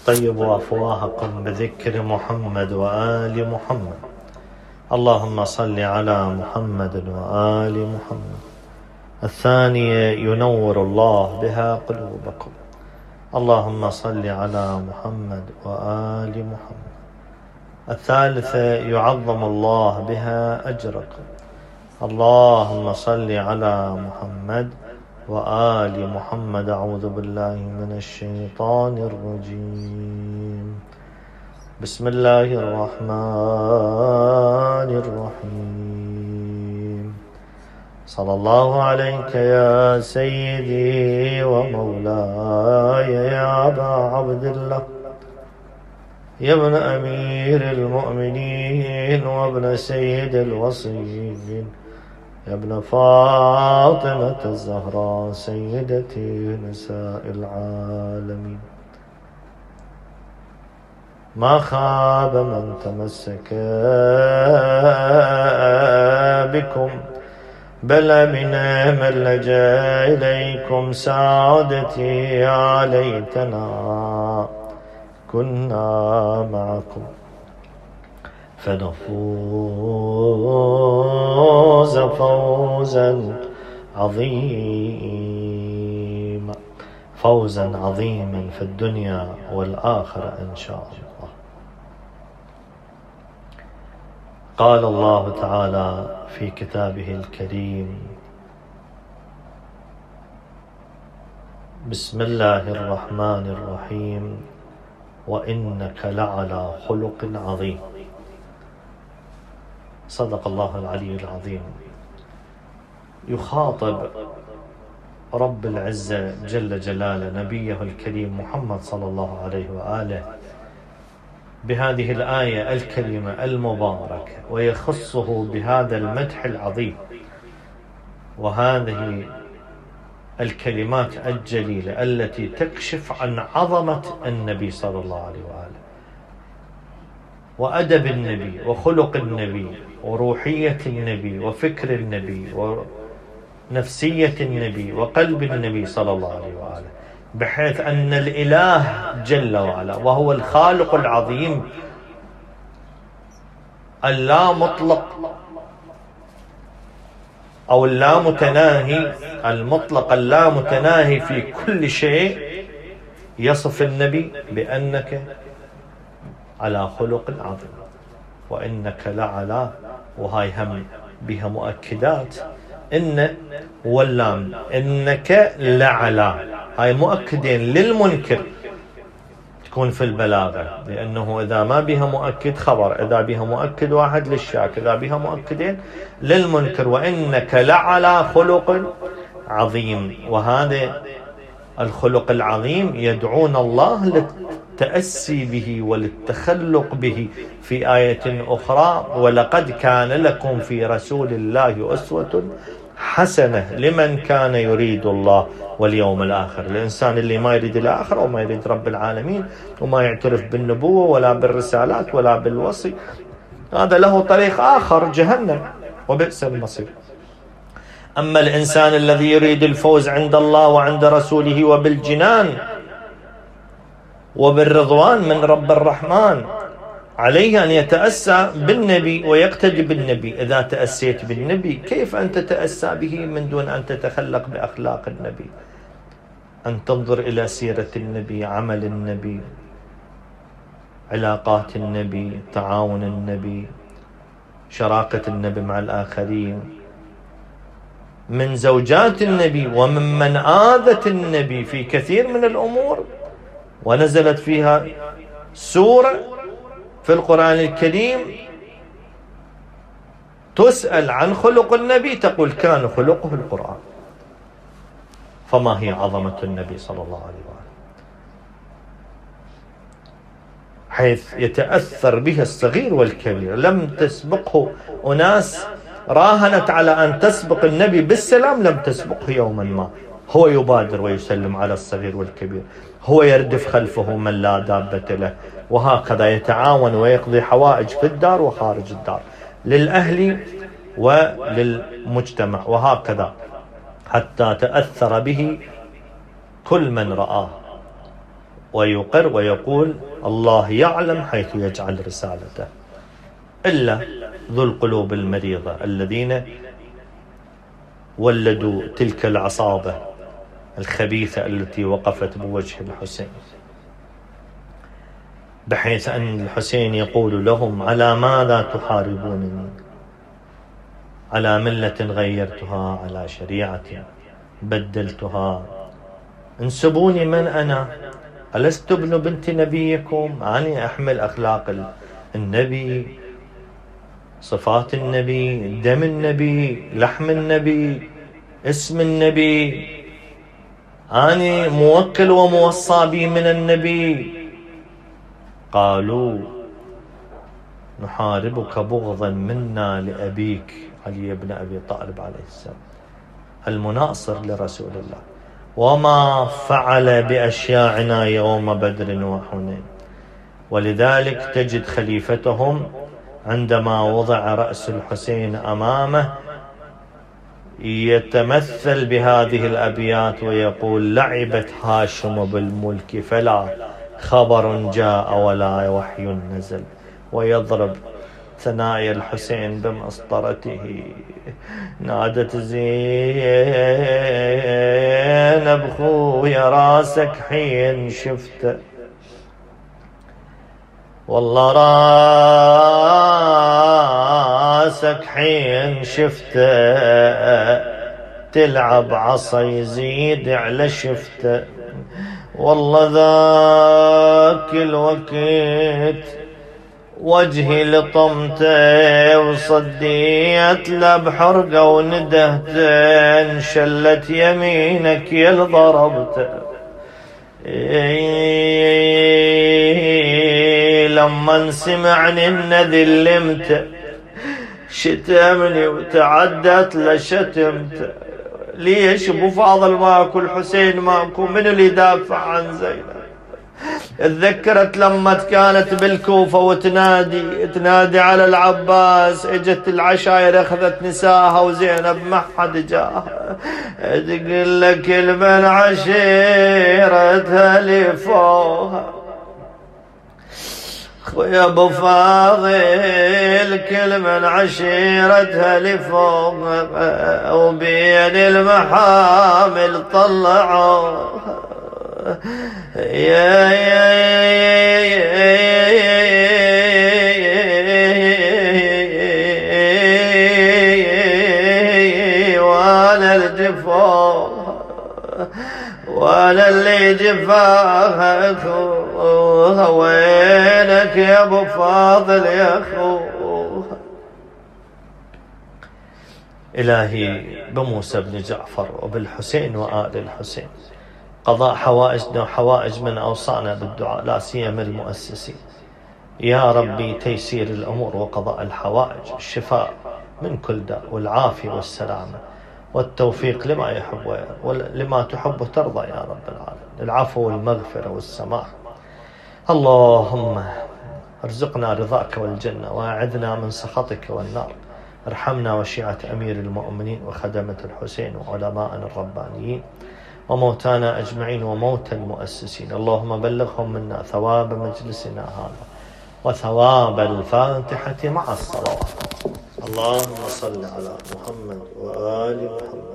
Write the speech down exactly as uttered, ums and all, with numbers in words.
طيبوا أفواهكم بذكر محمد وآل محمد. اللهم صل على محمد وآل محمد. الثانية ينور الله بها قلوبكم. اللهم صل على محمد وآل محمد. الثالثة يعظم الله بها أجركم. اللهم صل على محمد وآل محمد. أعوذ بالله من الشيطان الرجيم. بسم الله الرحمن الرحيم. صلى الله عليك يا سيدي ومولاي يا أبا عبد الله، يا ابن أمير المؤمنين وابن سيد الوصيين، يا ابن فاطمة الزهراء سيدتي نساء العالمين. ما خاب من تمسك بكم، بل أمن من لجأ إليكم. سعادتي يا ليتنا كنا معكم فنفوز فوزا عظيما، فوزا عظيما في الدنيا والآخرة إن شاء الله. قال الله تعالى في كتابه الكريم: بسم الله الرحمن الرحيم، وإنك لعلى خلق عظيم. صدق الله العلي العظيم. يخاطب رب العزة جل جلاله نبيه الكريم محمد صلى الله عليه وآله بهذه الآية الكريمة المباركة، ويخصه بهذا المدح العظيم وهذه الكلمات الجليلة التي تكشف عن عظمة النبي صلى الله عليه وآله، وأدب النبي وخلق النبي وروحية النبي وفكر النبي ونفسية النبي وقلب النبي صلى الله عليه وآله، بحيث أن الإله جل وعلا وهو الخالق العظيم اللا مطلق أو اللا متناهي، المطلق اللا متناهي في كل شيء، يصف النبي بأنك على خلق عظيم، وإنك لعلى، وهاي هم بها مؤكدات، إن واللام، إنك لعلى، هاي مؤكدين للمنكر تكون في البلاغة، لأنه إذا ما بها مؤكد خبر، إذا بها مؤكد واحد للشاك، إذا بها مؤكدين للمنكر. وإنك لعلى خلق عظيم. وهذا الخلق العظيم يدعون الله للتأسي به وللتخلق به في آية أخرى: ولقد كان لكم في رسول الله أسوة حسنة لمن كان يريد الله واليوم الآخر. الإنسان اللي ما يريد الآخرة وما يريد رب العالمين وما يعترف بالنبوة ولا بالرسالات ولا بالوصي، هذا له طريق آخر، جهنم وبئس المصير. أما الإنسان الذي يريد الفوز عند الله وعند رسوله وبالجنان وبالرضوان من رب الرحمن، عليه أن يتأسى بالنبي ويقتدي بالنبي. إذا تأسيت بالنبي كيف أن تتأسى به من دون أن تتخلق بأخلاق النبي؟ أن تنظر إلى سيرة النبي، عمل النبي، علاقات النبي، تعاون النبي، شراكة النبي مع الآخرين، من زوجات النبي ومن من آذت النبي في كثير من الأمور، ونزلت فيها سورة في القرآن الكريم تسأل عن خلق النبي تقول كان خلقه القرآن. فما هي عظمة النبي صلى الله عليه وآله، حيث يتأثر به الصغير والكبير. لم تسبقه أناس راهنت على أن تسبق النبي بالسلام، لم تسبقه يوما ما. هو يبادر ويسلم على الصغير والكبير، هو يردف خلفه من لا دابة له، وهكذا يتعاون ويقضي حوائج في الدار وخارج الدار، للأهل وللمجتمع، وهكذا حتى تأثر به كل من رآه ويقر ويقول الله يعلم حيث يجعل رسالته، إلا ذو القلوب المريضة الذين ولدوا تلك العصابة الخبيثة التي وقفت بوجه الحسين، بحيث أن الحسين يقول لهم على ماذا تحاربونني؟ على ملة غيرتها، على شريعة بدلتها، انسبوني من أنا؟ ألست ابن بنت نبيكم؟ أني أحمل أخلاق النبي، صفات النبي، دم النبي، لحم النبي، اسم النبي، أني موكل وموصى بي من النبي. قالوا نحاربك بغضا منا لأبيك علي بن أبي طالب عليه السلام المناصر لرسول الله، وما فعل بأشياعنا يوم بدر وحنين. ولذلك تجد خليفتهم عندما وضع رأس الحسين أمامه يتمثل بهذه الأبيات ويقول لعبت هاشم بالملك فلا خبر جاء ولا وحي نزل، ويضرب ثنايا الحسين بمسطرته. نادت زينب خويا راسك حين شفت، والله راسك حين شفت تلعب عصا يزيد على شفته، والله ذاك الوقت وجهي لطمته وصديت له بحرقه وندهته، انشلت يمينك يل ضربته. لما سمعني ان ذلمته شتمني وتعدت لشتمته. ليش ابو فاضل ماكو؟ الحسين ماكو؟ من اللي يدافع عن زينب؟ تذكرت لما كانت بالكوفة وتنادي تنادي على العباس، اجت العشاير اخذت نساها وزينب ما حد جاها، تقول لك من عشيرتها لفوها. خويا ابو فاضل كل من عشيرتها لفوق وبين المحامل طلعوها. يا يا وانا الجفاه وانا اللي جفاها اخوها، وينك يا ابو فاضل يا اخوها. الهي بموسى بن جعفر وبالحسين وآل الحسين قضاء حوائجنا وحوائج من أوصانا بالدعاء، لا سيما المؤسسين. يا ربي تيسير الأمور وقضاء الحوائج، الشفاء من كل داء والعافية والسلامة والتوفيق لما يحب ويرضى ولما تحب وترضى يا رب العالمين، العفو والمغفرة والسماح. اللهم ارزقنا رضاك والجنة وأعذنا من سخطك والنار. ارحمنا وشيعة أمير المؤمنين وخدمة الحسين وعلماءنا الربانيين وموتانا أجمعين وموتى المؤسسين. اللهم بلغهم منا ثواب مجلسنا هذا وثواب الفاتحة مع الصلوات. اللهم صل على محمد وآل محمد.